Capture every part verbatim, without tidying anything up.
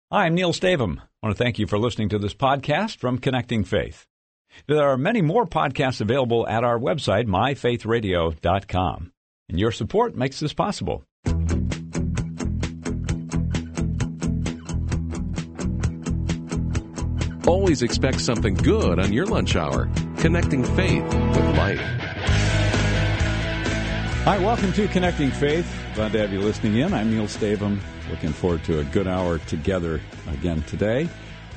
Hi, I'm Neil Stavum. I want to thank you for listening to this podcast from Connecting Faith. There are many more podcasts available at our website, my faith radio dot com. And your support makes this possible. Always expect something good on your lunch hour. Connecting Faith with Life. Hi, welcome to Connecting Faith. Glad to have you listening in. I'm Neil Stavum. Looking forward to a good hour together again today.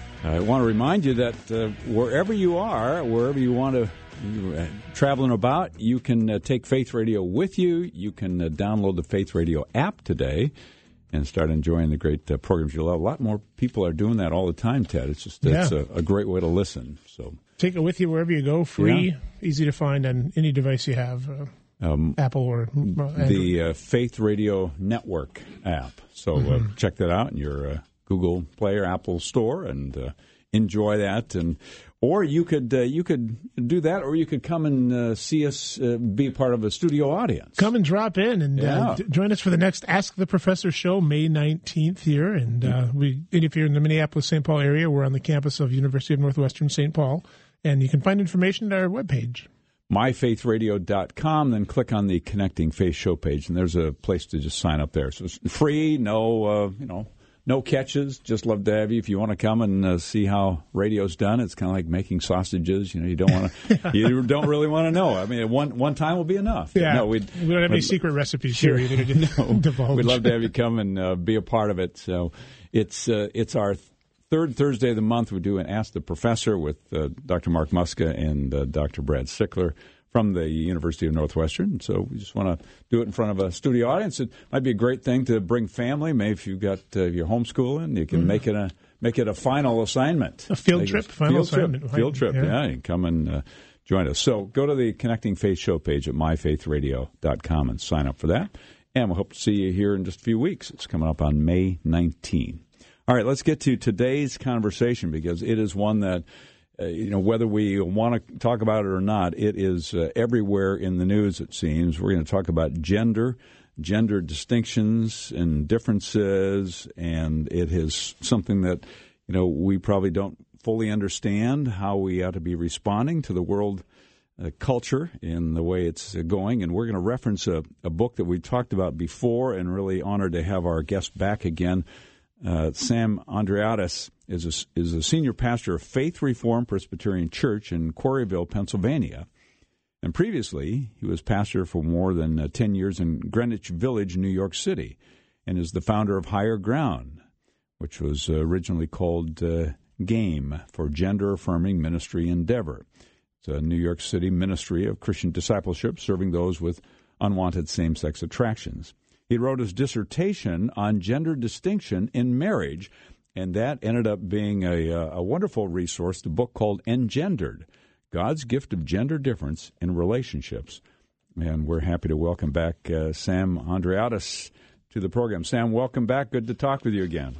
I want to remind you that uh, wherever you are, wherever you want to you're, uh, traveling about, you can uh, take Faith Radio with you. You can uh, download the Faith Radio app today and start enjoying the great uh, programs you love. A lot more people are doing that all the time, Ted. It's just yeah. it's a, a great way to listen. So take it with you wherever you go. Free, yeah. easy to find on any device you have. Uh, Um, Apple or uh, the uh, Faith Radio Network app. So uh, mm-hmm. check that out in your uh, Google Play or Apple Store and uh, enjoy that. And or you could uh, you could do that, or you could come and uh, see us uh, be a part of a studio audience. Come and drop in and yeah. uh, join us for the next Ask the Professor show, May nineteenth here. And uh, we, and if you're in the Minneapolis Saint Paul area, we're on the campus of University of Northwestern Saint Paul, and you can find information at our webpage. my faith radio dot com, then click on the Connecting Faith show page, and there's a place to just sign up there. So it's free, no, uh, you know, no catches. Just love to have you if you want to come and uh, see how radio's done. It's kind of like making sausages. You know, you don't want to, you don't really want to know. I mean, one one time will be enough. Yeah, no, we'd, we don't have any secret recipes sure. here. Either to no, divulge. We'd love to have you come and uh, be a part of it. So it's uh, it's our third Thursday of the month. We do an Ask the Professor with uh, Doctor Mark Muska and uh, Doctor Brad Sickler from the University of Northwestern. So we just want to do it in front of a studio audience. It might be a great thing to bring family. Maybe if you've got uh, your homeschooling, you can mm. make it a make it a final assignment. A field make trip, final field assignment. Trip, field trip, yeah. yeah. You can come and uh, join us. So go to the Connecting Faith show page at my faith radio dot com and sign up for that. And we'll hope to see you here in just a few weeks. It's coming up on May nineteenth. All right, let's get to today's conversation because it is one that Uh, you know, whether we want to talk about it or not, it is uh, everywhere in the news, it seems. We're going to talk about gender, gender distinctions and differences, and it is something that, you know, we probably don't fully understand how we ought to be responding to the world uh, culture in the way it's uh, going. And we're going to reference a, a book that we talked about before, and really honored to have our guest back again. Uh, Sam Andreadis is a, is a senior pastor of Faith Reformed Presbyterian Church in Quarryville, Pennsylvania. And previously, he was pastor for more than uh, ten years in Greenwich Village, New York City, and is the founder of Higher Ground, which was uh, originally called uh, GAME for Gender Affirming Ministry Endeavor. It's a New York City ministry of Christian discipleship serving those with unwanted same-sex attractions. He wrote his dissertation on gender distinction in marriage, and that ended up being a, a wonderful resource, the book called Engendered, God's Gift of Gender Difference in Relationships. And we're happy to welcome back uh, Sam Andreadis to the program. Sam, welcome back. Good to talk with you again.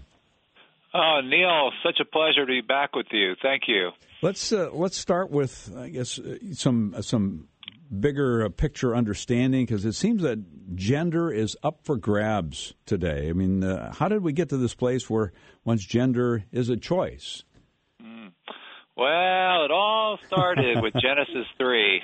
Oh, Neil, such a pleasure to be back with you. Thank you. Let's uh, let's start with, I guess, uh, some some bigger uh, picture understanding, because it seems that gender is up for grabs today. I mean, uh, how did we get to this place where one's gender is a choice? Mm. Well, it all started with Genesis three.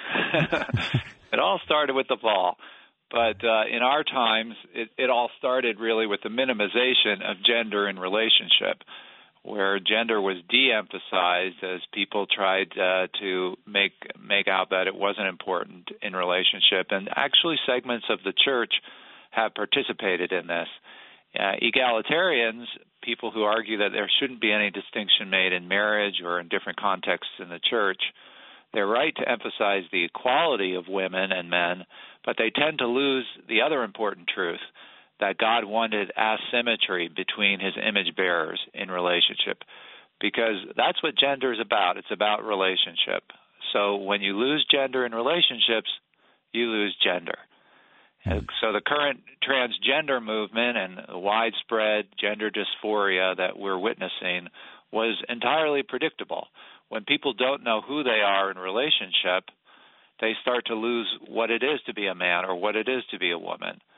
It all started with the fall. But uh, in our times, it, it all started really with the minimization of gender in relationship, where gender was de-emphasized as people tried uh, to make make out that it wasn't important in relationship. And actually segments of the church have participated in this. Uh, egalitarians, people who argue that there shouldn't be any distinction made in marriage or in different contexts in the church, they're right to emphasize the equality of women and men, but they tend to lose the other important truth, that God wanted asymmetry between his image bearers in relationship, because that's what gender is about. It's about relationship. So when you lose gender in relationships, you lose gender. Mm. So the current transgender movement and the widespread gender dysphoria that we're witnessing was entirely predictable. When people don't know who they are in relationship, they start to lose what it is to be a man or what it is to be a woman.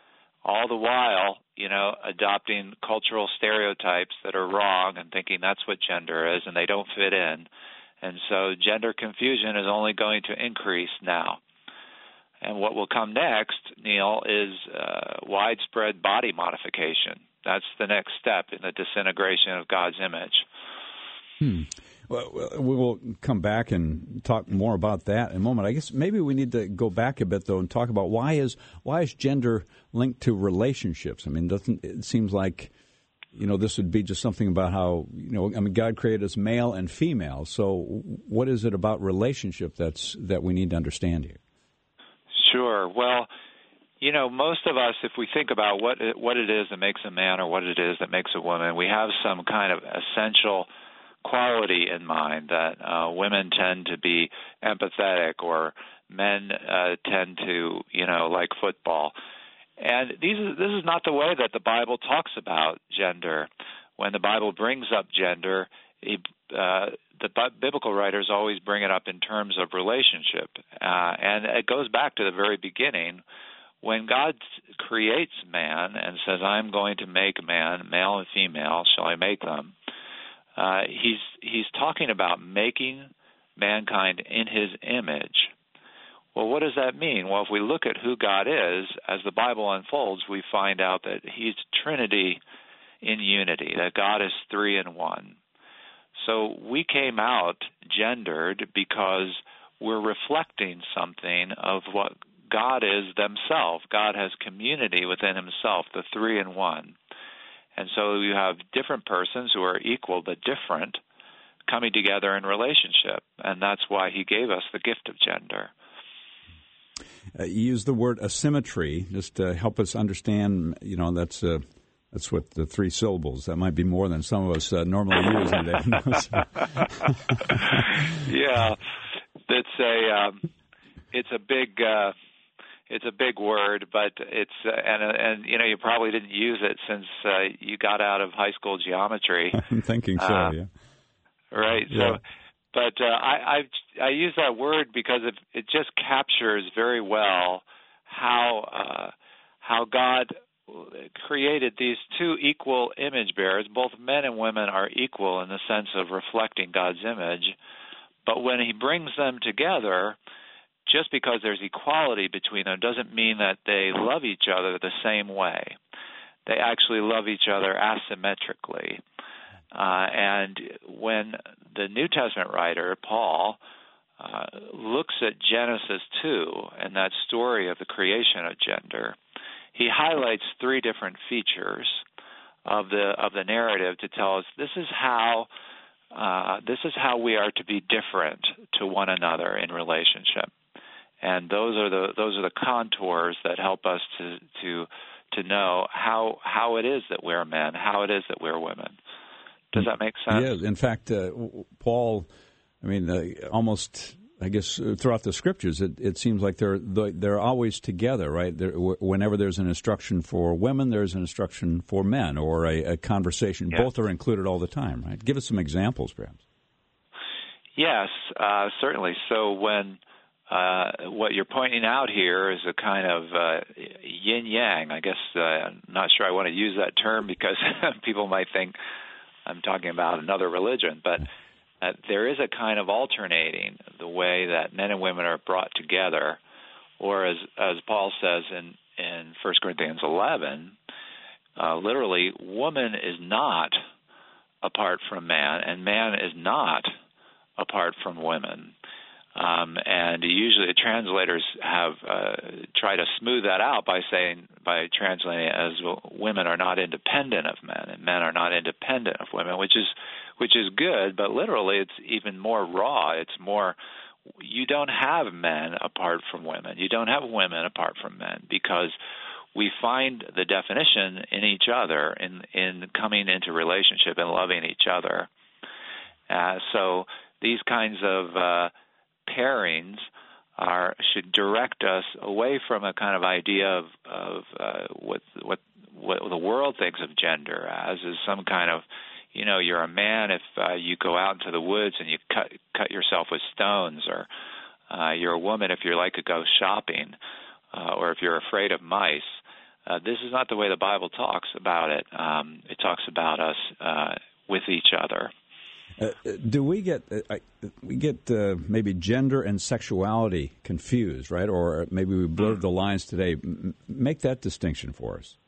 all the while, you know, adopting cultural stereotypes that are wrong and thinking that's what gender is, and they don't fit in. And so gender confusion is only going to increase now. And what will come next, Neil, is uh, widespread body modification. That's the next step in the disintegration of God's image. Hmm. Well, we will come back and talk more about that in a moment. I guess maybe we need to go back a bit, though, and talk about why is why is gender linked to relationships? I mean, doesn't it seems like, you know, this would be just something about how, you know, I mean, God created us male and female. So what is it about relationship that's that we need to understand here? Sure. Well, you know, most of us, if we think about what it, what it is that makes a man or what it is that makes a woman, we have some kind of essential quality in mind that uh, women tend to be empathetic or men uh, tend to, you know, like football. And these is, this is not the way that the Bible talks about gender. When the Bible brings up gender, it, uh, the biblical writers always bring it up in terms of relationship. Uh, and it goes back to the very beginning. When God creates man and says, I'm going to make man, male and female, shall I make them, uh, he's he's talking about making mankind in his image. Well, what does that mean? Well, if we look at who God is, as the Bible unfolds, we find out that he's Trinity in unity, that God is three in one. So we came out gendered because we're reflecting something of what God is themselves. God has community within himself, the three in one. And so you have different persons who are equal but different coming together in relationship, and that's why he gave us the gift of gender. Uh, you use the word asymmetry just to help us understand, you know, that's uh, that's what the three syllables. That might be more than some of us uh, normally use. Yeah, it's a um, it's a big uh, it's a big word, but it's uh, and and you know you probably didn't use it since uh, you got out of high school geometry. I'm thinking so. Uh, yeah. Right. Yeah. So. But uh, I, I I use that word because it, it just captures very well how uh, how God created these two equal image bearers. Both men and women are equal in the sense of reflecting God's image. But when he brings them together, just because there's equality between them doesn't mean that they love each other the same way. They actually love each other asymmetrically. Uh, and when the New Testament writer, Paul, uh, looks at Genesis two and that story of the creation of gender, he highlights three different features of the of the narrative to tell us this is how uh, this is how we are to be different to one another in relationship. And those are the those are the contours that help us to to to know how how it is that we're men, how it is that we're women. Does that make sense? Yeah. In fact, uh, Paul, I mean, uh, almost, I guess, uh, throughout the Scriptures, it, it seems like they're they're always together, right? They're, whenever there's an instruction for women, there's an instruction for men, or a, a conversation. Yeah. Both are included all the time, right? Give us some examples, perhaps. Yes, uh, certainly. So when uh, what you're pointing out here is a kind of uh, yin-yang. I guess uh, I'm not sure I want to use that term because people might think I'm talking about another religion, but uh, there is a kind of alternating the way that men and women are brought together, or as as Paul says in, in First Corinthians eleven, uh, literally, woman is not apart from man, and man is not apart from women. Um, and usually the translators have uh, tried to smooth that out by saying, by translating it as well, women are not independent of men and men are not independent of women, which is which is good, but literally it's even more raw. It's more, you don't have men apart from women. You don't have women apart from men because we find the definition in each other, in, in coming into relationship and loving each other. Uh, so these kinds of uh, pairings are should direct us away from a kind of idea of, of uh, what what what the world thinks of gender as is some kind of, you know, you're a man if uh, you go out into the woods and you cut cut yourself with stones, or uh, you're a woman if you like to go shopping, uh, or if you're afraid of mice. uh, this is not the way the Bible talks about it. Um, it talks about us uh, with each other. Uh, do we get uh, we get uh, maybe gender and sexuality confused, right? Or maybe we blurred the lines today. M- make that distinction for us.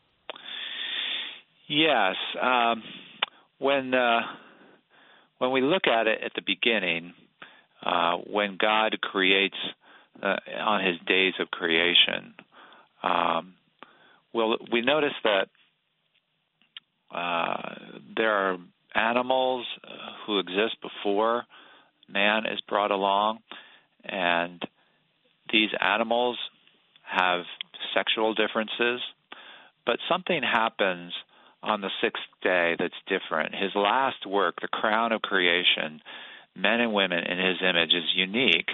Yes. Um, when uh, when we look at it at the beginning, uh, when God creates uh, on His days of creation, um, well, we notice that uh, there are animals who exist before man is brought along, and these animals have sexual differences, but something happens on the sixth day that's different. His last work, the crown of creation, men and women in His image, is unique,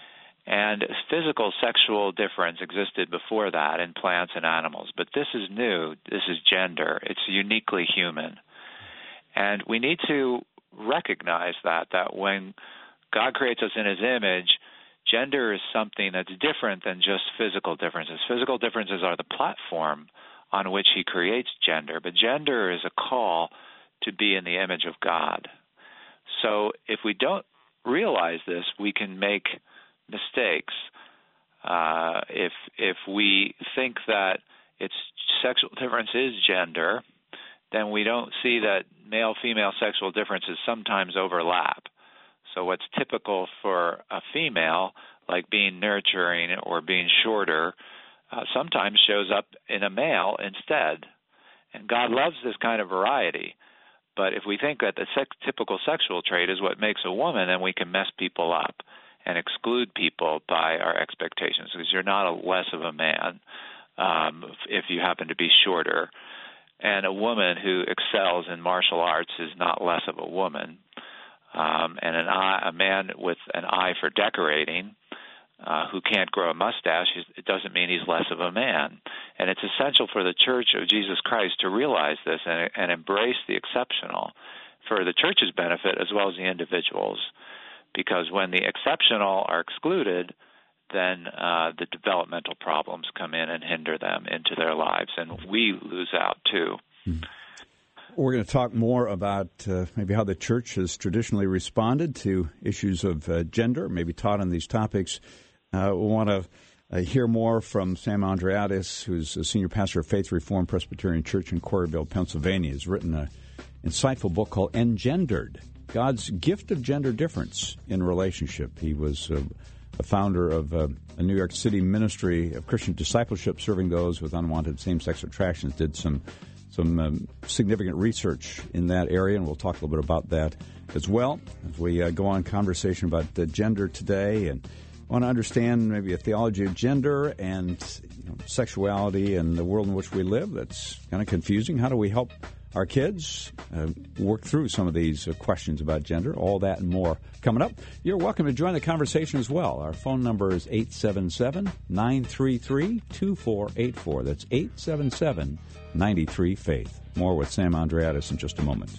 and physical sexual difference existed before that in plants and animals, but this is new. This is gender. It's uniquely human. And we need to recognize that, that when God creates us in His image, gender is something that's different than just physical differences. Physical differences are the platform on which He creates gender, but gender is a call to be in the image of God. So if we don't realize this, we can make mistakes. Uh, if if we think that it's sexual difference is gender, then we don't see that male-female sexual differences sometimes overlap. So what's typical for a female, like being nurturing or being shorter, uh, sometimes shows up in a male instead. And God loves this kind of variety. But if we think that the sex- typical sexual trait is what makes a woman, then we can mess people up and exclude people by our expectations, because you're not a less of a man um, if you happen to be shorter. And a woman who excels in martial arts is not less of a woman. Um, and an eye, a man with an eye for decorating uh, who can't grow a mustache, it doesn't mean he's less of a man. And it's essential for the Church of Jesus Christ to realize this and, and embrace the exceptional for the Church's benefit as well as the individual's. Because when the exceptional are excluded, then uh, the developmental problems come in and hinder them into their lives, and we lose out too. We're going to talk more about uh, maybe how the Church has traditionally responded to issues of uh, gender, maybe taught on these topics. Uh, we want to uh, hear more from Sam Andreadis, who's a senior pastor of Faith Reformed Presbyterian Church in Corryville, Pennsylvania. He's written an insightful book called Engendered, God's Gift of Gender Difference in Relationship. He was uh, a founder of uh, a New York City ministry of Christian discipleship, serving those with unwanted same-sex attractions, did some some um, significant research in that area, and we'll talk a little bit about that as well as we uh, go on conversation about uh, gender today, and want to understand maybe a theology of gender and you know, sexuality and the world in which we live. That's kind of confusing. How do we help our kids uh, work through some of these uh, questions about gender? All that and more coming up. You're welcome to join the conversation as well. Our phone number is eight seven seven, nine three three, two four eight four. That's eight seven seven, nine three, faith. More with Sam Andreadis in just a moment.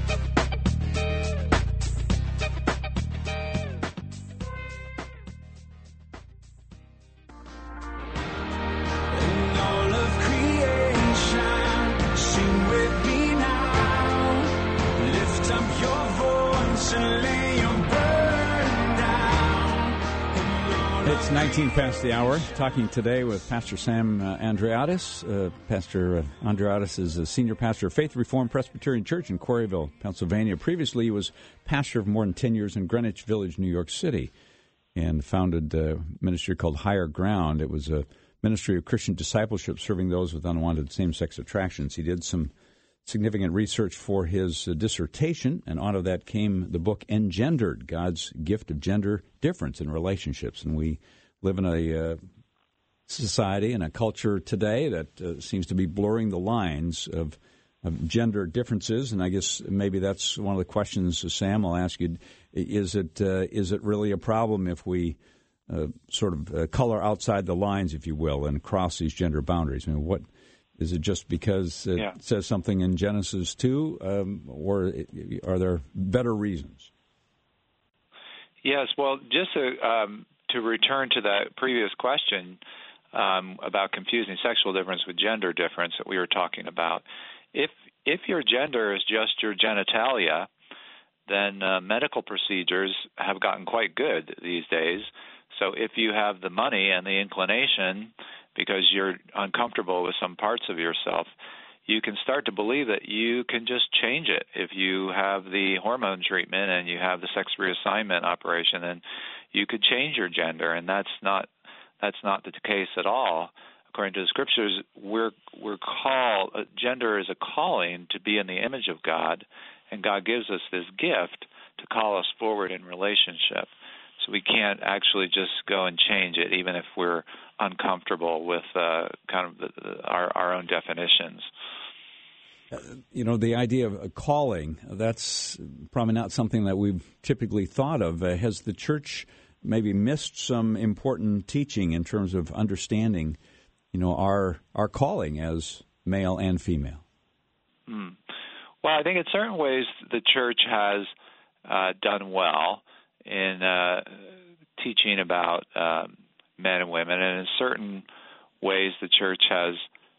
nineteen past the hour, talking today with Pastor Sam uh, Andreadis. Uh, Pastor uh, Andreadis is a senior pastor of Faith Reformed Presbyterian Church in Corryville, Pennsylvania. Previously, he was pastor for more than ten years in Greenwich Village, New York City, and founded a ministry called Higher Ground. It was a ministry of Christian discipleship, serving those with unwanted same-sex attractions. He did some significant research for his uh, dissertation, and out of that came the book Engendered, God's Gift of Gender Difference in Relationships. And we live in a uh, society and a culture today that uh, seems to be blurring the lines of, of gender differences, and I guess maybe that's one of the questions, uh, Sam, I'll ask you. Is it uh, is it really a problem if we uh, sort of uh, color outside the lines, if you will, and cross these gender boundaries? I mean, what is it just because it yeah. says something in Genesis two, um, or are there better reasons? Yes, well, just to, um, to return to that previous question, um, about confusing sexual difference with gender difference that we were talking about. If if your gender is just your genitalia, then uh, medical procedures have gotten quite good these days. So if you have the money and the inclination, because you're uncomfortable with some parts of yourself, you can start to believe that you can just change it. If you have the hormone treatment and you have the sex reassignment operation, then you could change your gender, and that's not that's not the case at all. According to the scriptures, we're we're called uh, gender is a calling to be in the image of God, and God gives us this gift to call us forward in relationship. So we can't actually just go and change it, even if we're uncomfortable with uh, kind of the, the, our our own definitions. Uh, you know, the idea of a calling, that's probably not something that we've typically thought of. Uh, has the church maybe missed some important teaching in terms of understanding, you know, our our calling as male and female? Hmm. Well, I think in certain ways the church has uh, done well in uh, teaching about uh, men and women, and in certain ways the church has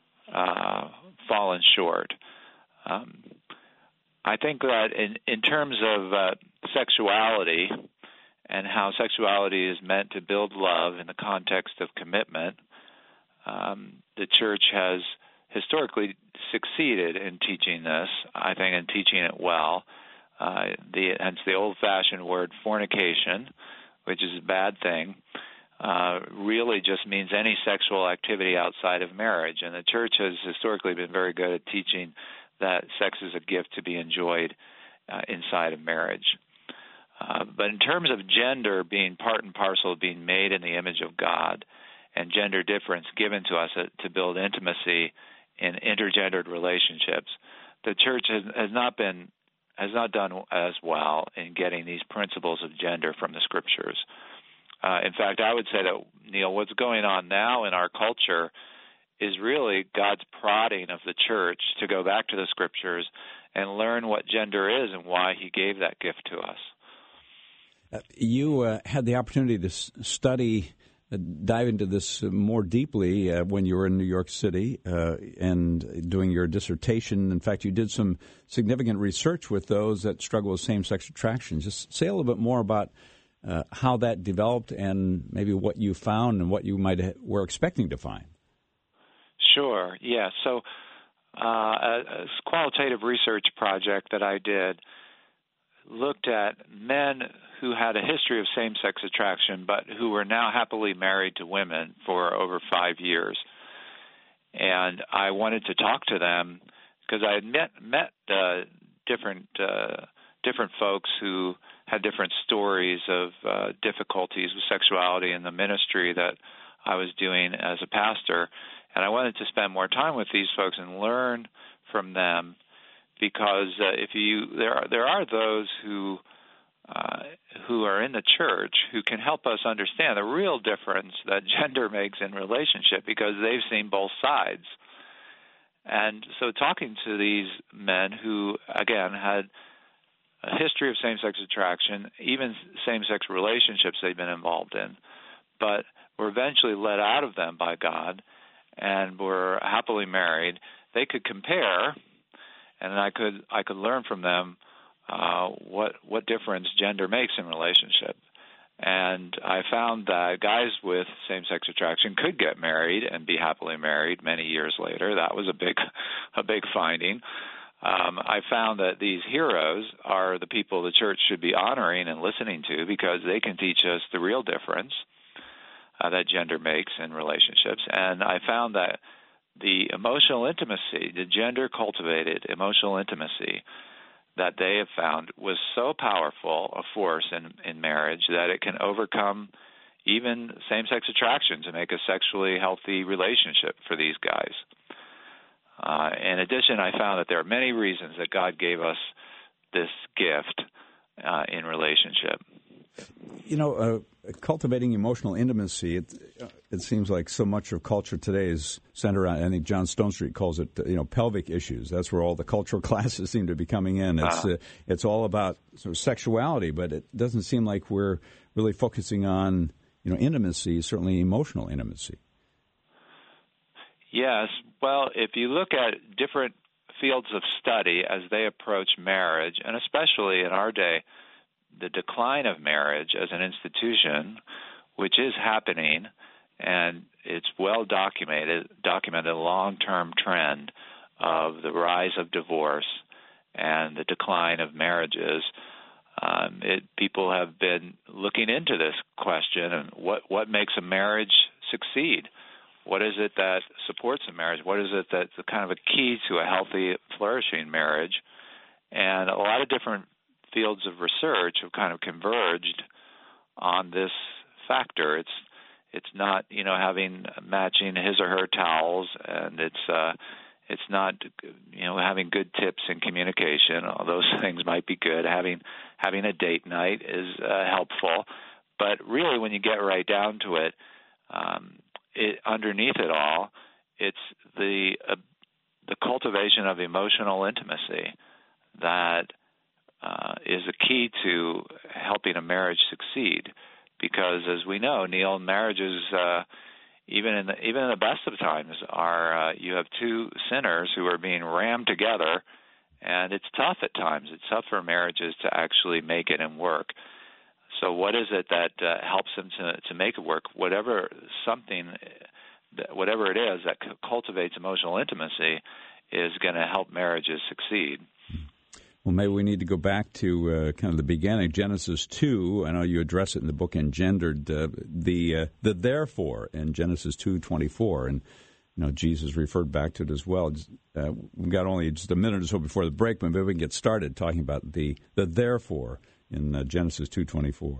uh, fallen short. Um, I think that in, in terms of uh, sexuality and how sexuality is meant to build love in the context of commitment, um, the church has historically succeeded in teaching this, I think, and teaching it well. Uh, the, hence the old-fashioned word fornication, which is a bad thing, uh, really just means any sexual activity outside of marriage. And the church has historically been very good at teaching that sex is a gift to be enjoyed uh, inside of marriage. Uh, but in terms of gender being part and parcel of being made in the image of God, and gender difference given to us uh, to build intimacy in intergendered relationships, the church has, has not been has not done as well in getting these principles of gender from the scriptures. Uh, in fact, I would say that, Neil, what's going on now in our culture is really God's prodding of the church to go back to the scriptures and learn what gender is and why he gave that gift to us. Uh, you uh, had the opportunity to s- study dive into this more deeply uh, when you were in New York City uh, and doing your dissertation. In fact, you did some significant research with those that struggle with same-sex attraction. Just say a little bit more about uh, how that developed and maybe what you found and what you might ha- were expecting to find. Sure, yeah. So uh, a, a qualitative research project that I did looked at men who had a history of same-sex attraction but who were now happily married to women for over five years. And I wanted to talk to them because I had met, met uh, different uh, different folks who had different stories of uh, difficulties with sexuality in the ministry that I was doing as a pastor. And I wanted to spend more time with these folks and learn from them, because uh, if you there are there are those who uh, who are in the church who can help us understand the real difference that gender makes in relationship, because they've seen both sides. And so talking to these men who, again, had a history of same-sex attraction, even same-sex relationships they've been involved in, but were eventually let out of them by God and were happily married, they could compare, and I could I could learn from them uh, what what difference gender makes in relationship. And I found that guys with same-sex attraction could get married and be happily married many years later. That was a big a big finding. Um, I found that these heroes are the people the church should be honoring and listening to, because they can teach us the real difference uh, that gender makes in relationships. And I found that the emotional intimacy, the gender-cultivated emotional intimacy that they have found was so powerful a force in, in marriage that it can overcome even same-sex attraction to make a sexually healthy relationship for these guys. Uh, in addition, I found that there are many reasons that God gave us this gift uh, in relationship. You know, uh, cultivating emotional intimacy, it, it seems like so much of culture today is centered around, I think John Stonestreet calls it, you know, pelvic issues. That's where all the cultural classes seem to be coming in. It's, uh, it's all about sort of sexuality, but it doesn't seem like we're really focusing on, you know, intimacy, certainly emotional intimacy. Yes. Well, if you look at different fields of study as they approach marriage, and especially in our day, the decline of marriage as an institution, which is happening, and it's well documented, documented a long-term trend of the rise of divorce and the decline of marriages. Um, it, people have been looking into this question and what, what makes a marriage succeed? What is it that supports a marriage? What is it that's kind of a key to a healthy, flourishing marriage? And a lot of different fields of research have kind of converged on this factor. It's it's not, you know, having matching his or her towels, and it's uh, it's not, you know, having good tips in communication. All those things might be good. Having having a date night is uh, helpful, but really, when you get right down to it, um, it underneath it all, it's the uh, the cultivation of emotional intimacy that uh, is a key to helping a marriage succeed. Because, as we know, Neil, marriages, uh, even in the, even in the best of times, are uh, you have two sinners who are being rammed together, and it's tough at times. It's tough for marriages to actually make it and work. So, what is it that uh, helps them to to make it work? Whatever something, whatever it is that cultivates emotional intimacy, is going to help marriages succeed. Well, maybe we need to go back to uh, kind of the beginning, Genesis two. I know you address it in the book Engendered, uh, the uh, the therefore in Genesis two twenty-four, and you know Jesus referred back to it as well. Uh, we've got only just a minute or so before the break, but maybe we can get started talking about the the therefore in uh, Genesis two twenty-four.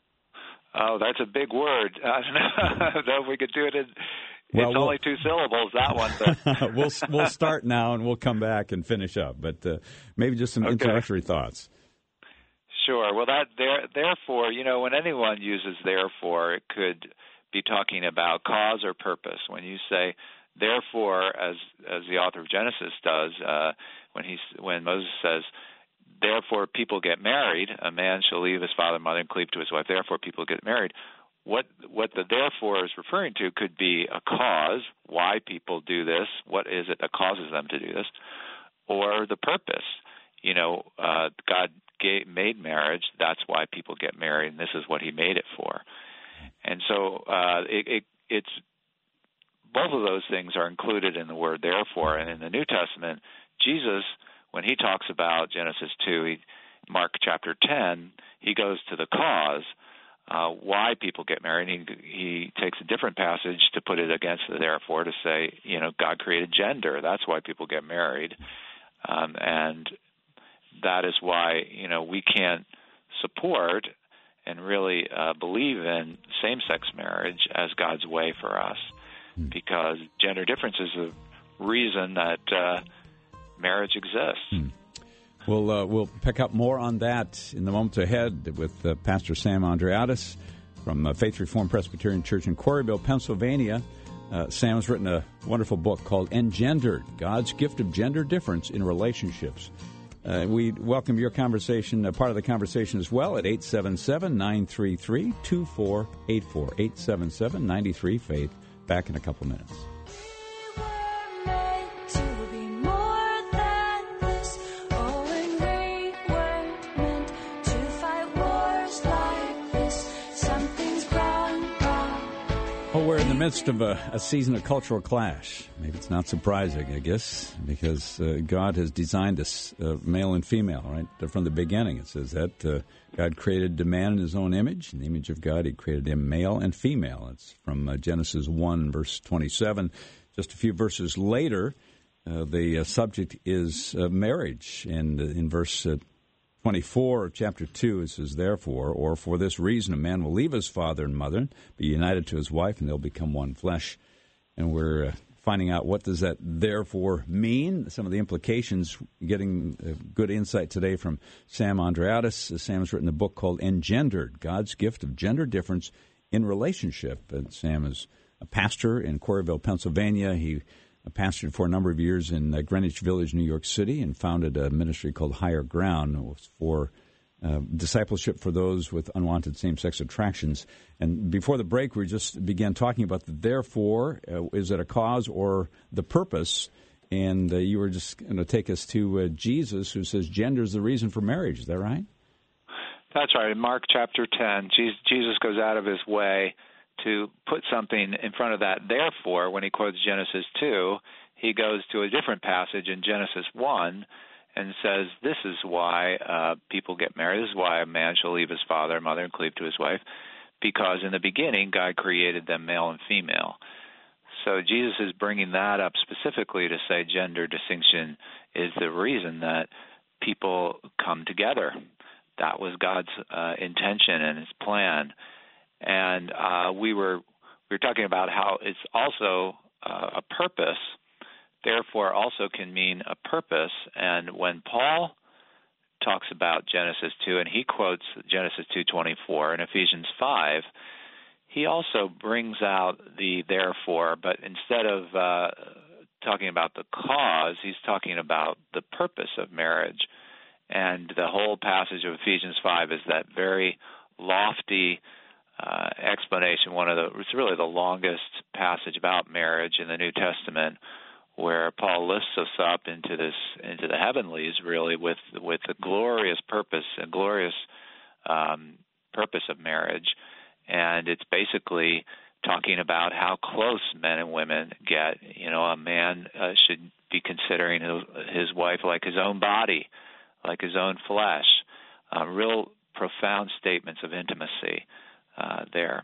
Oh, that's a big word. I don't know if we could do it in. Well, it's we'll, only two syllables, that one. But. we'll we'll start now, and we'll come back and finish up. But uh, maybe just some okay. introductory thoughts. Sure. Well, that there, therefore, you know, when anyone uses therefore, it could be talking about cause or purpose. When you say therefore, as as the author of Genesis does, uh, when he when Moses says, therefore people get married, a man shall leave his father and mother and cleave to his wife. Therefore, people get married. What what the therefore is referring to could be a cause, why people do this, what is it that causes them to do this, or the purpose. You know, uh, God gave, made marriage, that's why people get married, and this is what he made it for. And so uh, it, it, it's both of those things are included in the word therefore. And in the New Testament, Jesus, when he talks about Genesis two, he, Mark chapter ten, he goes to the cause. Uh, why people get married. He, he takes a different passage to put it against the therefore to say, you know, God created gender. That's why people get married. Um, and that is why, you know, we can't support and really uh, believe in same-sex marriage as God's way for us hmm. because gender difference is the reason that uh, marriage exists. Hmm. We'll uh, we'll pick up more on that in the moments ahead with uh, Pastor Sam Andreadis from uh, Faith Reformed Presbyterian Church in Quarryville, Pennsylvania. Uh, Sam has written a wonderful book called Engendered, God's Gift of Gender Difference in Relationships. Uh, we welcome your conversation, uh, part of the conversation as well, at eight seven seven, nine three three, two four eight four, eight seven seven, nine three, faith. Back in a couple minutes. We're in the midst of a, a season of cultural clash. Maybe it's not surprising, I guess, because uh, God has designed us uh, male and female, right? From the beginning, it says that uh, God created man in his own image. In the image of God, he created him male and female. It's from uh, Genesis one, verse twenty-seven. Just a few verses later, uh, the uh, subject is uh, marriage. And uh, in verse uh, twenty-four of chapter two, it says, therefore, or for this reason, a man will leave his father and mother, be united to his wife, and they'll become one flesh. And we're uh, finding out what does that therefore mean, some of the implications, getting uh, good insight today from Sam Andreadis. Uh, Sam's written a book called Engendered, God's Gift of Gender Difference in Relationship. And Sam is a pastor in Quarryville, Pennsylvania. He pastored for a number of years in uh, Greenwich Village, New York City, and founded a ministry called Higher Ground. It was for uh, discipleship for those with unwanted same-sex attractions. And before the break, we just began talking about the therefore. Uh, is it a cause or the purpose? And uh, you were just going to take us to uh, Jesus, who says gender is the reason for marriage. Is that right? That's right. In Mark chapter ten, Jesus goes out of his way to put something in front of that therefore. When he quotes Genesis two, he goes to a different passage in Genesis one and says, this is why uh, people get married. This is why a man shall leave his father and mother and cleave to his wife, because in the beginning God created them male and female. So Jesus is bringing that up specifically to say gender distinction is the reason that people come together. That was God's uh, intention and his plan. And uh, we were we were talking about how it's also uh, a purpose, therefore also can mean a purpose. And when Paul talks about Genesis two, and he quotes Genesis two twenty-four and Ephesians five, he also brings out the therefore, but instead of uh, talking about the cause, he's talking about the purpose of marriage. And the whole passage of Ephesians five is that very lofty uh, explanation. One of the, it's really the longest passage about marriage in the New Testament, where Paul lifts us up into this, into the heavenlies, really, with with the glorious purpose, a glorious um, purpose of marriage. And it's basically talking about how close men and women get. You know, a man uh, should be considering his, his wife like his own body, like his own flesh. Uh, real profound statements of intimacy uh, there.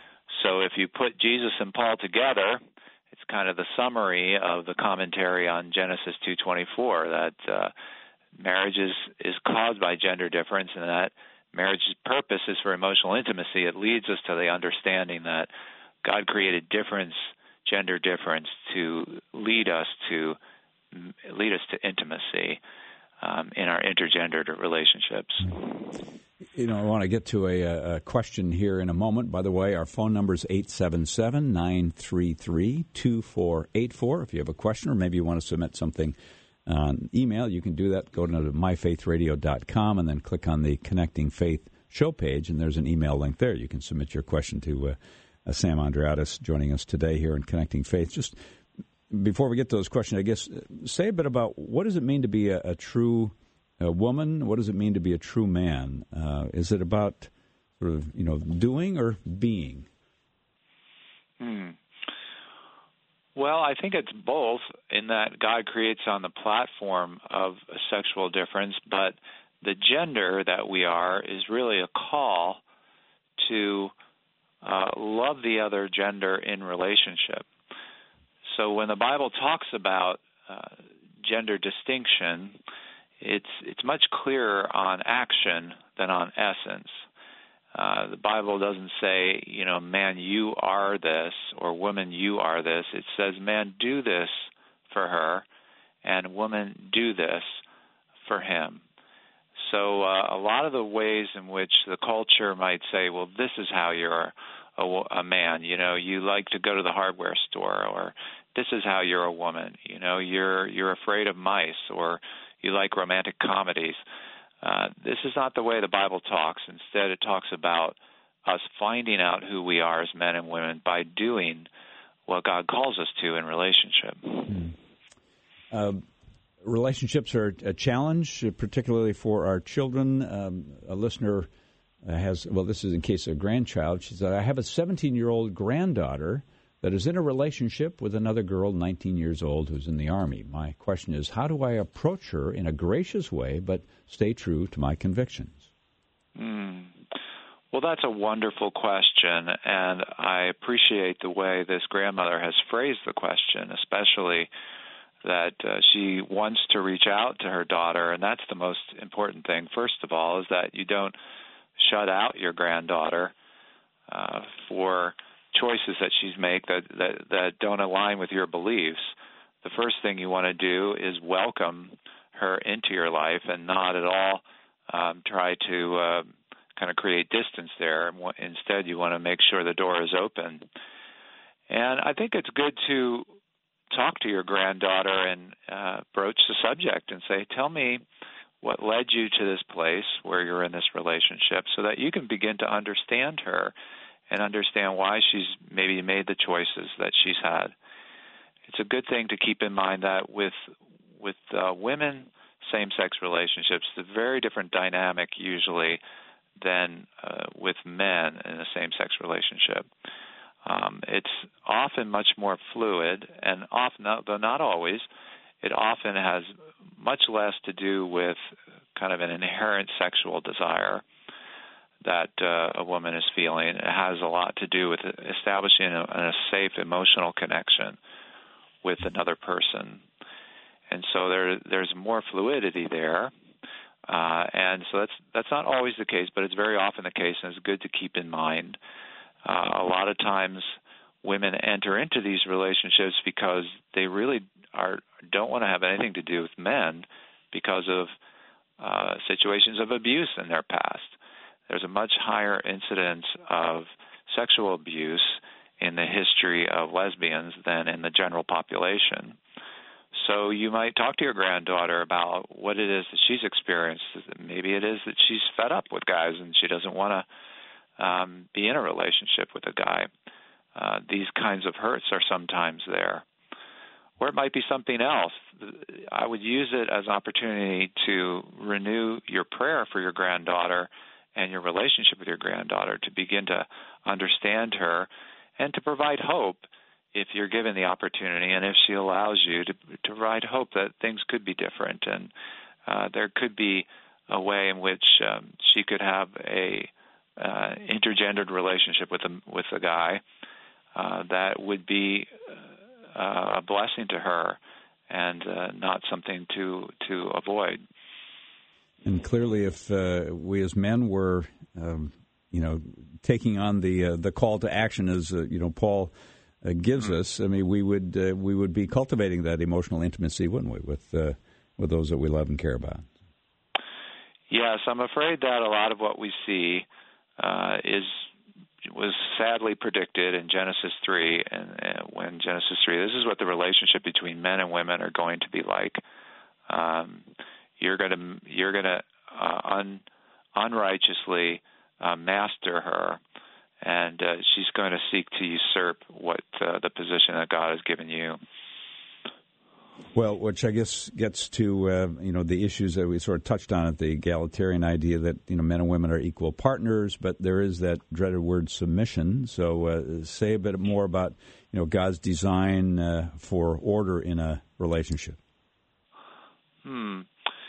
So if you put Jesus and Paul together, it's kind of the summary of the commentary on Genesis two twenty-four, that uh, marriage is, is caused by gender difference, and that marriage's purpose is for emotional intimacy. It leads us to the understanding that God created difference, gender difference, to lead us to lead us to intimacy um, in our intergendered relationships. You know, I want to get to a, a question here in a moment. By the way, our phone number is eight seven seven, nine three three, two four eight four. If you have a question or maybe you want to submit something on email, you can do that. Go to my faith radio dot com and then click on the Connecting Faith show page, and there's an email link there. You can submit your question to uh, uh, Sam Andreadis, joining us today here in Connecting Faith. Just before we get to those questions, I guess, say a bit about what does it mean to be a, a true a woman? What does it mean to be a true man? Uh, is it about sort of, you know, doing or being? Hmm. Well, I think it's both, in that God creates on the platform of a sexual difference, but the gender that we are is really a call to uh, love the other gender in relationship. So when the Bible talks about uh, gender distinction, it's it's much clearer on action than on essence. Uh, the Bible doesn't say, you know, man, you are this, or woman, you are this. It says, man, do this for her, and woman, do this for him. So uh, a lot of the ways in which the culture might say, well, this is how you're a, a man, you know, you like to go to the hardware store, or this is how you're a woman, you know, you're you're afraid of mice, or you like romantic comedies. Uh, this is not the way the Bible talks. Instead, it talks about us finding out who we are as men and women by doing what God calls us to in relationship. Hmm. Uh, relationships are a challenge, particularly for our children. Um, a listener has, well, this is in case of a grandchild. She said, I have a seventeen-year-old granddaughter that is in a relationship with another girl, nineteen years old, who's in the Army. My question is, how do I approach her in a gracious way but stay true to my convictions? Mm. Well, that's a wonderful question, and I appreciate the way this grandmother has phrased the question, especially that uh, she wants to reach out to her daughter, and that's the most important thing. First of all, is that you don't shut out your granddaughter uh, for choices that she's make that, that that don't align with your beliefs. The first thing you want to do is welcome her into your life and not at all um, try to uh, kind of create distance there. Instead, you want to make sure the door is open. And I think it's good to talk to your granddaughter and uh, broach the subject and say, tell me what led you to this place where you're in this relationship, so that you can begin to understand her and understand why she's maybe made the choices that she's had. It's a good thing to keep in mind that with with uh, women, same-sex relationships, it's a very different dynamic usually than uh, with men in a same-sex relationship. Um, it's often much more fluid, and often, though not always, it often has much less to do with kind of an inherent sexual desire that uh, a woman is feeling. It has a lot to do with establishing a, a safe emotional connection with another person. And so there, there's more fluidity there. Uh, and so that's that's not always the case, but it's very often the case, and it's good to keep in mind. Uh, a lot of times women enter into these relationships because they really are don't want to have anything to do with men because of uh, situations of abuse in their past. There's a much higher incidence of sexual abuse in the history of lesbians than in the general population. So you might talk to your granddaughter about what it is that she's experienced. Maybe it is that she's fed up with guys and she doesn't want to um, be in a relationship with a guy. Uh, these kinds of hurts are sometimes there. Or it might be something else. I would use it as an opportunity to renew your prayer for your granddaughter and your relationship with your granddaughter, to begin to understand her and to provide hope if you're given the opportunity, and if she allows you to, to provide hope that things could be different, and uh, there could be a way in which um, she could have a uh, intergendered relationship with a, with a guy uh, that would be uh, a blessing to her and uh, not something to to avoid. And clearly, if uh, we as men were, um, you know, taking on the uh, the call to action, as uh, you know, Paul uh, gives mm-hmm. us, I mean, we would uh, we would be cultivating that emotional intimacy, wouldn't we, with uh, with those that we love and care about? Yes, I'm afraid that a lot of what we see uh, is was sadly predicted in Genesis three, and, and when Genesis three, this is what the relationship between men and women are going to be like. Um, You're going to you're going to uh, un, unrighteously uh, master her, and uh, she's going to seek to usurp what uh, the position that God has given you. Well, which I guess gets to uh, you know the issues that we sort of touched on at the egalitarian idea that you know men and women are equal partners, but there is that dreaded word submission. So, uh, say a bit more about you know God's design uh, for order in a relationship. Hmm.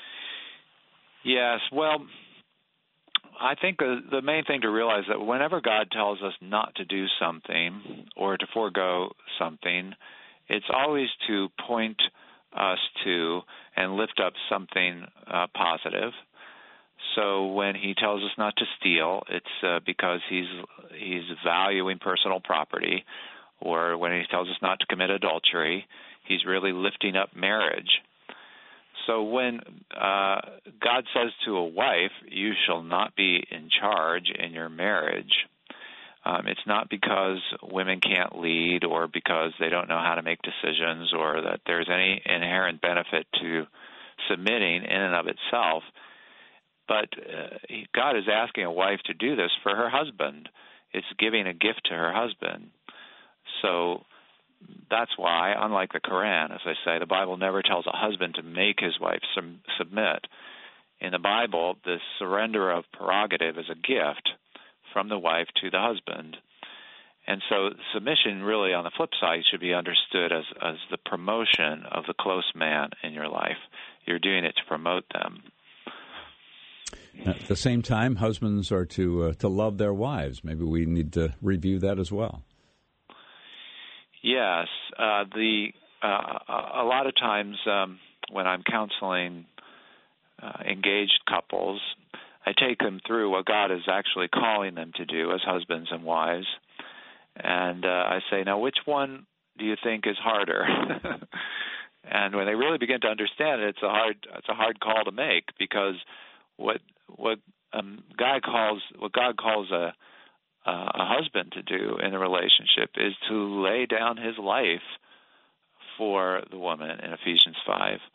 Yes, well, I think the, the main thing to realize that whenever God tells us not to do something or to forego something, it's always to point us to and lift up something uh, positive. So when he tells us not to steal, it's uh, because he's he's valuing personal property, or when he tells us not to commit adultery, he's really lifting up marriage. So when uh, God says to a wife, you shall not be in charge in your marriage, um, it's not because women can't lead or because they don't know how to make decisions or that there's any inherent benefit to submitting in and of itself. But uh, God is asking a wife to do this for her husband. It's giving a gift to her husband. So that's why, unlike the Quran, as I say, the Bible never tells a husband to make his wife sum- submit. In the Bible, the surrender of prerogative is a gift from the wife to the husband. And so submission really, on the flip side, should be understood as, as the promotion of the close man in your life. You're doing it to promote them. At the same time, husbands are to uh, to love their wives. Maybe we need to review that as well. Yes, uh, the uh, a lot of times um, when I'm counseling uh, engaged couples, I take them through what God is actually calling them to do as husbands and wives, and uh, I say, now, which one do you think is harder? And when they really begin to understand it, it's a hard it's a hard call to make, because what what um, God calls what God calls a Uh, a husband to do in a relationship is to lay down his life for the woman in Ephesians five,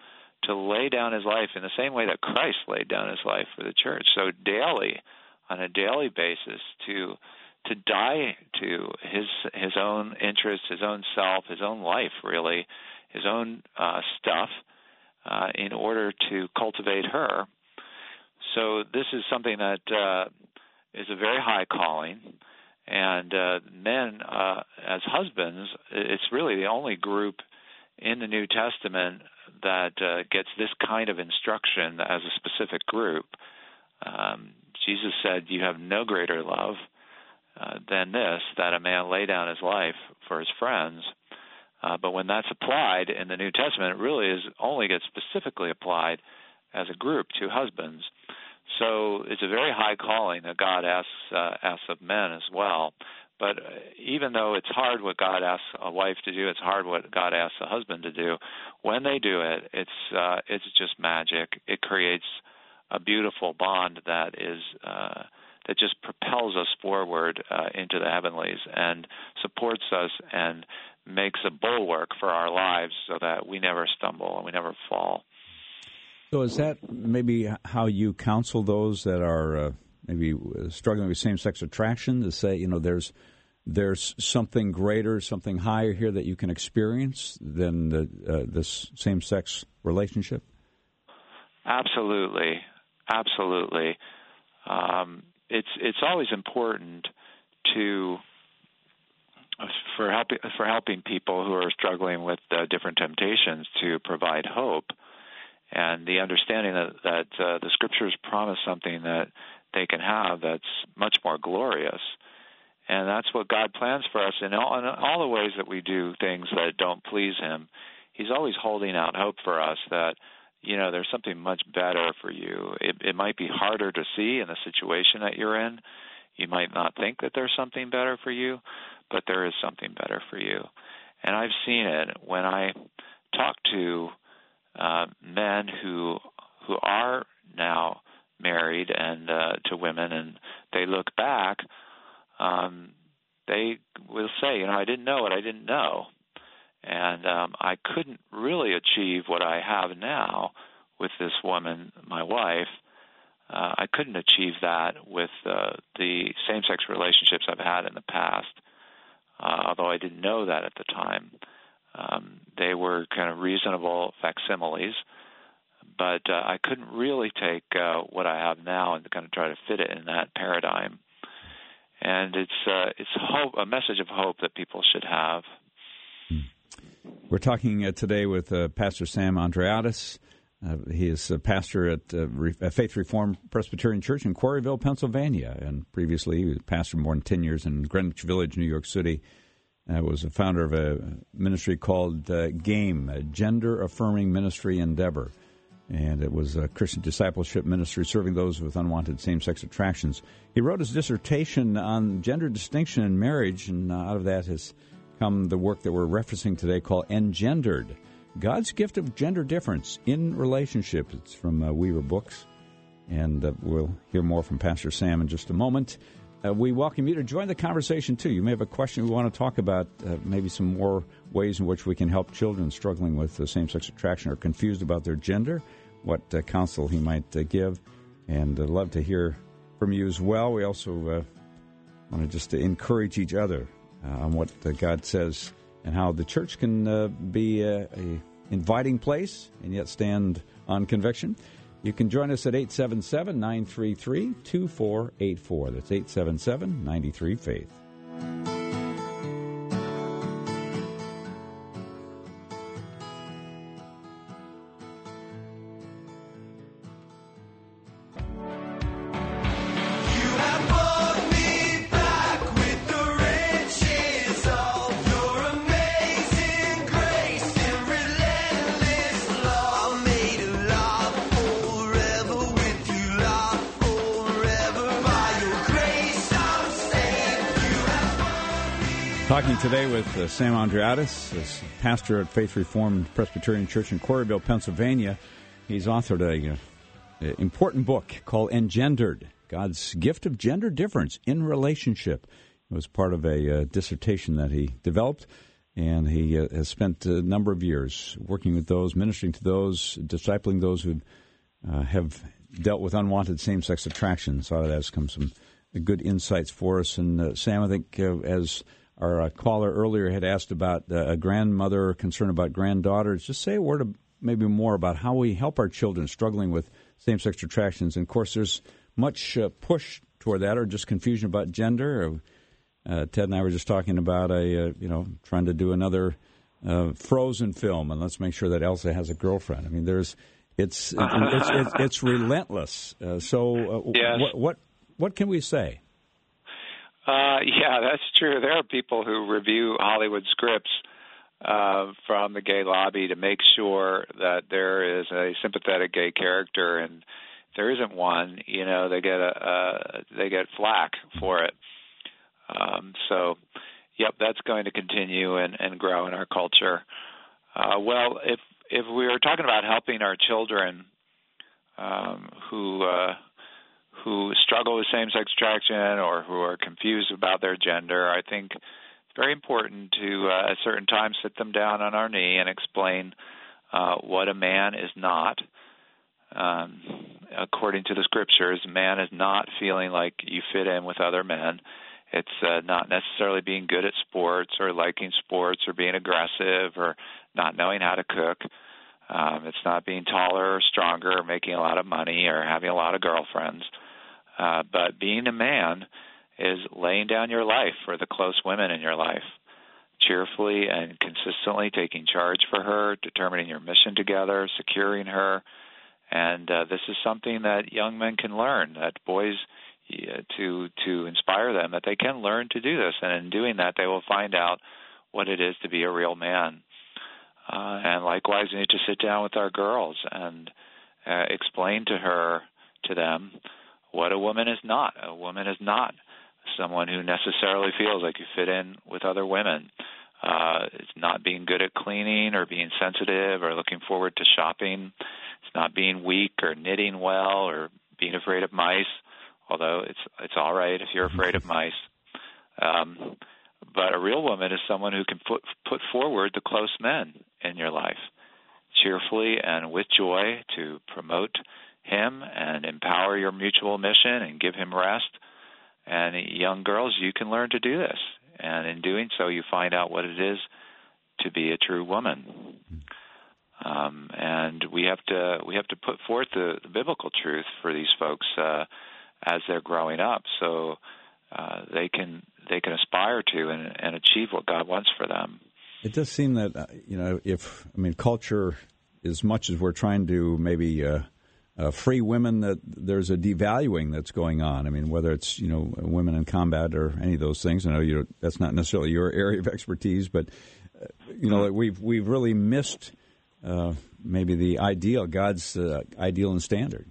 to lay down his life in the same way that Christ laid down his life for the church. So daily, on a daily basis, to to die to his his own interests, his own self, his own life, really, his own uh, stuff, uh, in order to cultivate her. So this is something that uh, is a very high calling. And uh, men, uh, as husbands, it's really the only group in the New Testament that uh, gets this kind of instruction as a specific group. Um, Jesus said, "You have no greater love uh, than this, that a man lay down his life for his friends." Uh, but when that's applied in the New Testament, it really is only gets specifically applied as a group to husbands. So it's a very high calling that God asks uh, asks of men as well. But even though it's hard what God asks a wife to do, it's hard what God asks a husband to do. When they do it, it's uh, it's just magic. It creates a beautiful bond that is uh, that just propels us forward uh, into the heavenlies and supports us and makes a bulwark for our lives so that we never stumble and we never fall. So is that maybe how you counsel those that are uh, maybe struggling with same-sex attraction, to say, you know, there's there's something greater, something higher here that you can experience than the, uh, this same-sex relationship? Absolutely, absolutely. Um, it's it's always important to for helping for helping people who are struggling with uh, different temptations to provide hope. And the understanding that, that uh, the Scriptures promise something that they can have that's much more glorious. And that's what God plans for us in all, in all the ways that we do things that don't please Him. He's always holding out hope for us that, you know, there's something much better for you. It, it might be harder to see in the situation that you're in. You might not think that there's something better for you, but there is something better for you. And I've seen it when I talk to Uh, men who who are now married and uh, to women, and they look back, um, they will say, you know, I didn't know what I didn't know, and um, I couldn't really achieve what I have now with this woman, my wife. Uh, I couldn't achieve that with uh, the same-sex relationships I've had in the past, uh, although I didn't know that at the time. Um, they were kind of reasonable facsimiles, but uh, I couldn't really take uh, what I have now and kind of try to fit it in that paradigm. And it's uh, it's hope, a message of hope that people should have. We're talking uh, today with uh, Pastor Sam Andreadis. Uh, he is a pastor at uh, Re- Faith Reformed Presbyterian Church in Quarryville, Pennsylvania, and previously he was a pastor more than ten years in Greenwich Village, New York City. I uh, was a founder of a ministry called uh, GAME, a Gender-Affirming Ministry Endeavor. And it was a Christian discipleship ministry serving those with unwanted same-sex attractions. He wrote his dissertation on gender distinction in marriage, and uh, out of that has come the work that we're referencing today called Engendered, God's Gift of Gender Difference in Relationship. It's from uh, Weaver Books. And uh, we'll hear more from Pastor Sam in just a moment. Uh, we welcome you to join the conversation, too. You may have a question we want to talk about, uh, maybe some more ways in which we can help children struggling with uh, same-sex attraction or confused about their gender, what uh, counsel he might uh, give, and I'd uh, love to hear from you as well. We also uh, want to just uh, encourage each other uh, on what uh, God says and how the church can uh, be a, a inviting place and yet stand on conviction. You can join us at eight seven seven, nine three three, two four eight four. That's eight seven seven, nine three, faith. Talking today with uh, Sam Andreadis, is pastor at Faith Reformed Presbyterian Church in Quarryville, Pennsylvania. He's authored an uh, important book called Engendered, God's Gift of Gender Difference in Relationship. It was part of a uh, dissertation that he developed. And he uh, has spent a number of years working with those, ministering to those, discipling those who uh, have dealt with unwanted same-sex attraction. So out of that has come some good insights for us. And uh, Sam, I think uh, as our uh, caller earlier had asked about uh, a grandmother concerned about granddaughters, just say a word of maybe more about how we help our children struggling with same-sex attractions. And, of course, there's much uh, push toward that or just confusion about gender. Or, uh, Ted and I were just talking about, a, uh, you know, trying to do another uh, Frozen film, and let's make sure that Elsa has a girlfriend. I mean, there's it's it's, it's, it's relentless. Uh, so uh, yes. what, what what can we say? Uh, yeah, that's true. There are people who review Hollywood scripts uh, from the gay lobby to make sure that there is a sympathetic gay character, and if there isn't one, you know, they get a uh, they get flack for it. Um, so, yep, that's going to continue and, and grow in our culture. Uh, well, if if we are talking about helping our children um, who uh, who struggle with same-sex attraction or who are confused about their gender, I think it's very important to, uh, at certain times, sit them down on our knee and explain uh, what a man is not. Um, according to the scriptures, a man is not feeling like you fit in with other men. It's uh, not necessarily being good at sports or liking sports or being aggressive or not knowing how to cook. Um, it's not being taller or stronger or making a lot of money or having a lot of girlfriends. Uh, but being a man is laying down your life for the close women in your life, cheerfully and consistently taking charge for her, determining your mission together, securing her. And uh, this is something that young men can learn, that boys uh, to to inspire them, that they can learn to do this. And in doing that, they will find out what it is to be a real man. Uh, and likewise, we need to sit down with our girls and uh, explain to her, to them, what a woman is not. A woman is not someone who necessarily feels like you fit in with other women. Uh, it's not being good at cleaning or being sensitive or looking forward to shopping. It's not being weak or knitting well or being afraid of mice, although it's it's all right if you're afraid of mice. Um, but a real woman is someone who can put put forward the close men in your life cheerfully and with joy to promote him and empower your mutual mission and give him rest. And young girls, you can learn to do this. And in doing so, you find out what it is to be a true woman. Um, and we have to we have to put forth the, the biblical truth for these folks uh, as they're growing up, so uh, they can they can aspire to and, and achieve what God wants for them. It does seem that uh, you know, if I mean, culture, as much as we're trying to maybe uh, uh, free women, that there's a devaluing that's going on. I mean, whether it's you know women in combat or any of those things. I know you that's not necessarily your area of expertise, but uh, you know we've we've really missed. Uh, maybe the ideal, God's uh, ideal and standard.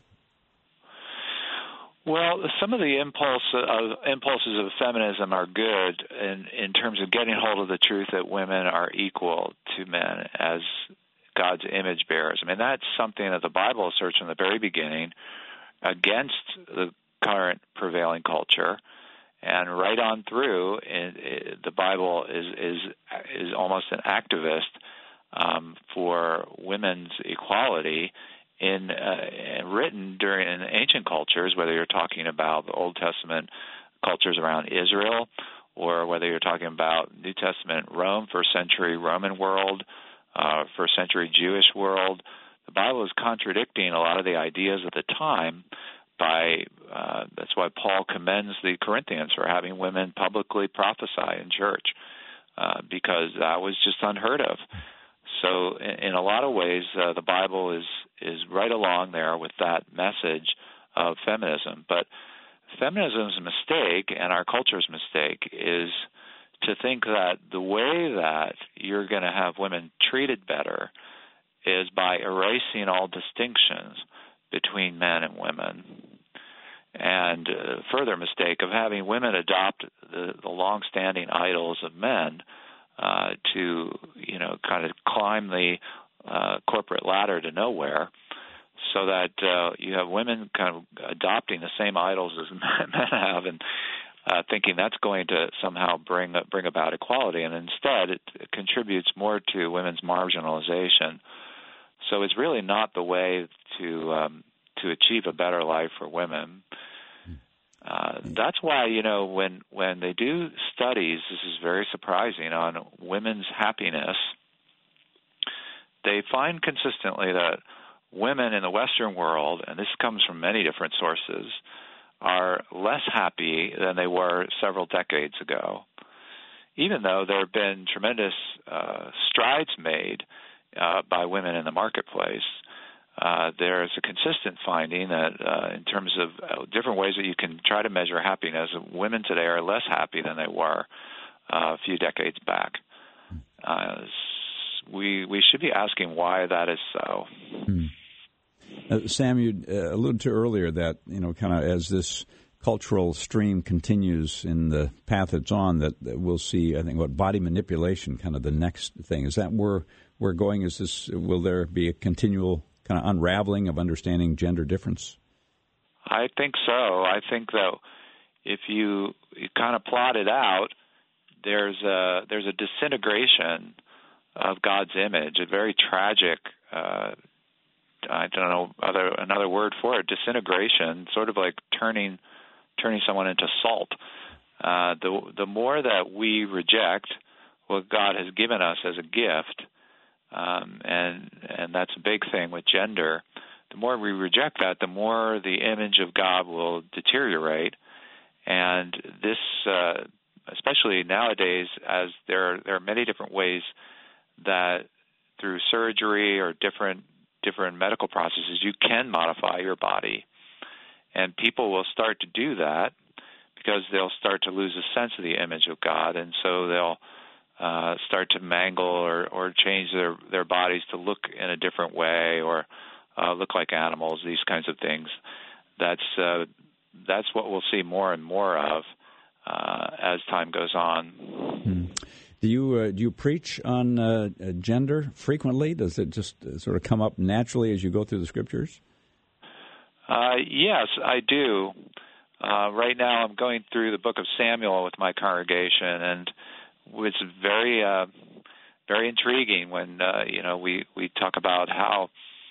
Well, some of the impulse of, impulses of feminism are good in, in terms of getting hold of the truth that women are equal to men as God's image bearers. I mean, that's something that the Bible asserts from the very beginning against the current prevailing culture. And right on through, it, it, the Bible is, is, is almost an activist Um, for women's equality in uh, written during in ancient cultures, whether you're talking about the Old Testament cultures around Israel or whether you're talking about New Testament Rome, first century Roman world, uh, first century Jewish world. The Bible is contradicting a lot of the ideas of the time by, uh, that's why Paul commends the Corinthians for having women publicly prophesy in church, uh, because that was just unheard of. So in a lot of ways, uh, the Bible is, is right along there with that message of feminism. But feminism's mistake and our culture's mistake is to think that the way that you're going to have women treated better is by erasing all distinctions between men and women. And a further mistake of having women adopt the, the long-standing idols of men Uh, to, you know, kind of climb the uh, corporate ladder to nowhere, so that uh, you have women kind of adopting the same idols as men have and uh, thinking that's going to somehow bring bring about equality, and instead it, it contributes more to women's marginalization. So it's really not the way to um, to achieve a better life for women. Uh, that's why, you know, when when they do studies, this is very surprising, on women's happiness, they find consistently that women in the Western world, and this comes from many different sources, are less happy than they were several decades ago, even though there have been tremendous uh, strides made uh, by women in the marketplace. Uh, there's a consistent finding that uh, in terms of uh, different ways that you can try to measure happiness, women today are less happy than they were uh, a few decades back. Uh, we we should be asking why that is so. Hmm. Uh, Sam, you uh, alluded to earlier that, you know, kind of as this cultural stream continues in the path it's on, that, that we'll see, I think, what body manipulation, kind of the next thing. Is that where we're going? Is this, will there be a continual kind of unraveling of understanding gender difference? I think so. I think, though, if you, you kind of plot it out, there's a, there's a disintegration of God's image, a very tragic, uh, I don't know other another word for it, disintegration, sort of like turning turning someone into salt. Uh, the the more that we reject what God has given us as a gift, um, and and that's a big thing with gender, the more we reject that, the more the image of God will deteriorate. And this, uh, especially nowadays, as there are, there are many different ways that through surgery or different different medical processes you can modify your body, and people will start to do that because they'll start to lose a sense of the image of God, and so they'll uh, start to mangle or, or change their, their bodies to look in a different way or uh, look like animals, these kinds of things. That's uh, that's what we'll see more and more of uh, as time goes on. Hmm. Do you uh, do you preach on uh, gender frequently? Does it just uh, sort of come up naturally as you go through the scriptures? Uh, yes, I do. Uh, right now, I'm going through the book of Samuel with my congregation, and it's very uh, very intriguing when uh, you know we, we talk about how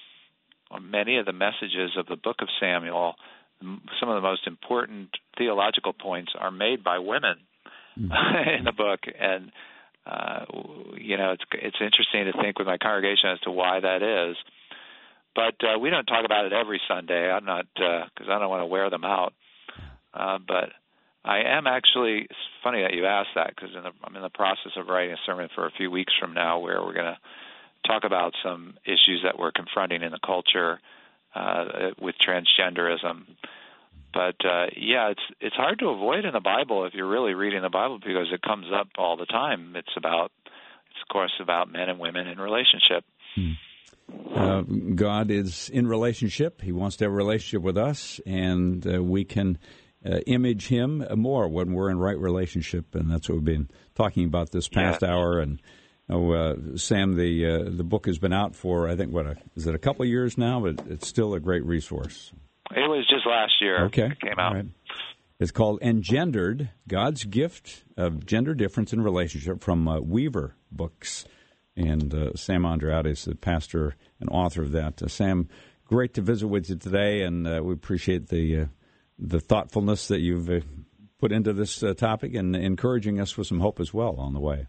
many of the messages of the book of Samuel, some of the most important theological points, are made by women mm. in the book, and Uh, you know, it's it's interesting to think with my congregation as to why that is. But uh, we don't talk about it every Sunday. I'm not, because uh, I don't want to wear them out. Uh, but I am actually, it's funny that you asked that, because I'm in the process of writing a sermon for a few weeks from now where we're going to talk about some issues that we're confronting in the culture uh, with transgenderism. But, uh, yeah, it's it's hard to avoid in the Bible if you're really reading the Bible, because it comes up all the time. It's about, it's of course, about men and women in relationship. Hmm. Uh, God is in relationship. He wants to have a relationship with us, and uh, we can uh, image Him more when we're in right relationship, and that's what we've been talking about this past yeah. hour. And oh, uh, Sam, the uh, the book has been out for, I think, what, a, is it a couple of years now? But it's still a great resource. It was just last year. Okay. It came out. Right. It's called Engendered, God's Gift of Gender Difference in Relationship, from uh, Weaver Books. And uh, Sam Andreades is the pastor and author of that. Uh, Sam, great to visit with you today, and uh, we appreciate the uh, the thoughtfulness that you've uh, put into this uh, topic, and encouraging us with some hope as well on the way.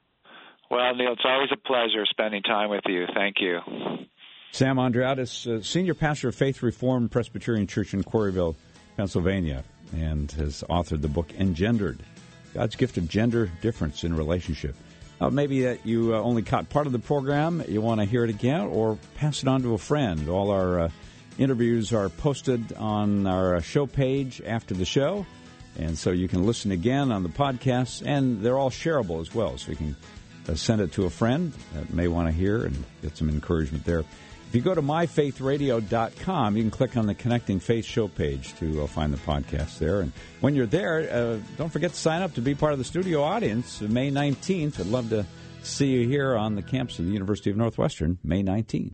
Well, Neil, it's always a pleasure spending time with you. Thank you. Sam Andreades, uh, senior pastor of Faith Reformed Presbyterian Church in Quarryville, Pennsylvania, and has authored the book Engendered, God's Gift of Gender Difference in Relationship. Uh, maybe that you uh, only caught part of the program, you want to hear it again, or pass it on to a friend. All our uh, interviews are posted on our show page after the show, and so you can listen again on the podcast, and they're all shareable as well, so you can uh, send it to a friend that may want to hear and get some encouragement there. If you go to my faith radio dot com, you can click on the Connecting Faith show page to uh, find the podcast there. And when you're there, uh, don't forget to sign up to be part of the studio audience May nineteenth. I'd love to see you here on the campus of the University of Northwestern, May nineteenth.